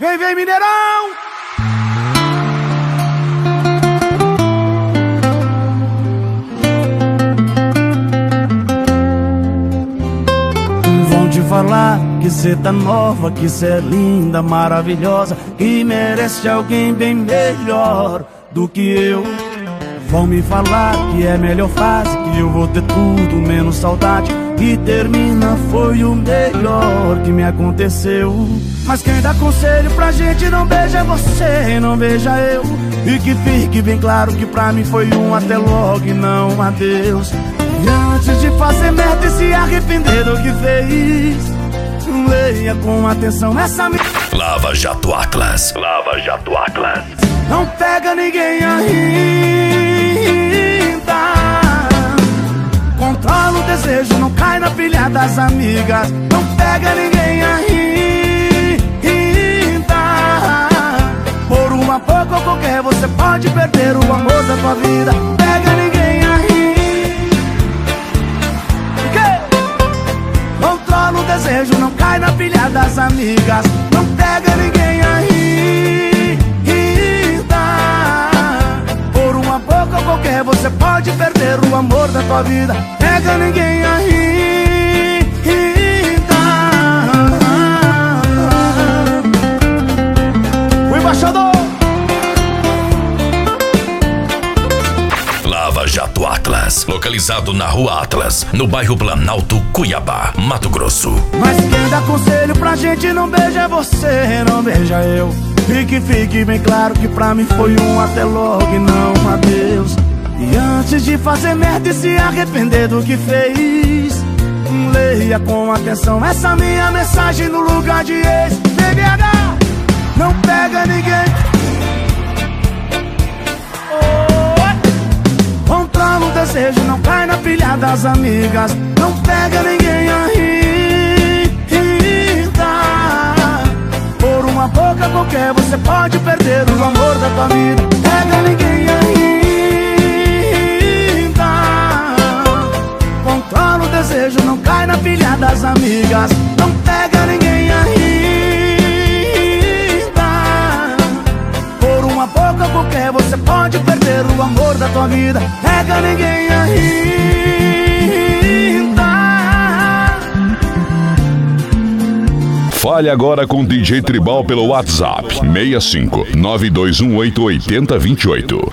Vem, vem, Mineirão! Vão te falar que cê tá nova, que cê é linda, maravilhosa, que merece alguém bem melhor do que eu. Vão me falar que é melhor fase, que eu vou ter tudo menos saudade, e termina foi o melhor que me aconteceu. Mas quem dá conselho pra gente não beija você, não beija eu. E que fique bem claro que pra mim foi um até logo e não um adeus. E antes de fazer merda e se arrepender do que fez, leia com atenção essa minha Lava Jato Atlas. Lava Jato Atlas. Não pega ninguém ainda. Controla o desejo, não cai na pilha das amigas. Não pega ninguém ainda. Por uma pouco ou qualquer você pode perder o amor da tua vida. Pega ninguém ainda. Controla o desejo, não cai na pilha das amigas. Não pega ninguém ainda. Por uma boca ou qualquer você pode perder o amor da tua vida. Pega ninguém ainda. O embaixador Lava Jato Atlas, localizado na Rua Atlas, no bairro Planalto, Cuiabá, Mato Grosso. Mas quem dá conselho pra gente não beija você, não beija eu. E que fique bem claro que pra mim foi um até logo e não um adeus. E antes de fazer merda e se arrepender do que fez, leia com atenção essa minha mensagem no lugar de ex. BBH, não pega ninguém. Controla o desejo, não cai na pilha das amigas. Não pega ninguém ainda. Por uma boca qualquer você pode perder o amor da tua vida. Pega ninguém ainda. Controla o desejo, não cai na pilha das amigas. Não pega ninguém ainda. Por uma boca qualquer você pode perder o amor da tua vida. Pega ninguém ainda. Fale agora com o DJ Tribal pelo WhatsApp 65 921 880 28.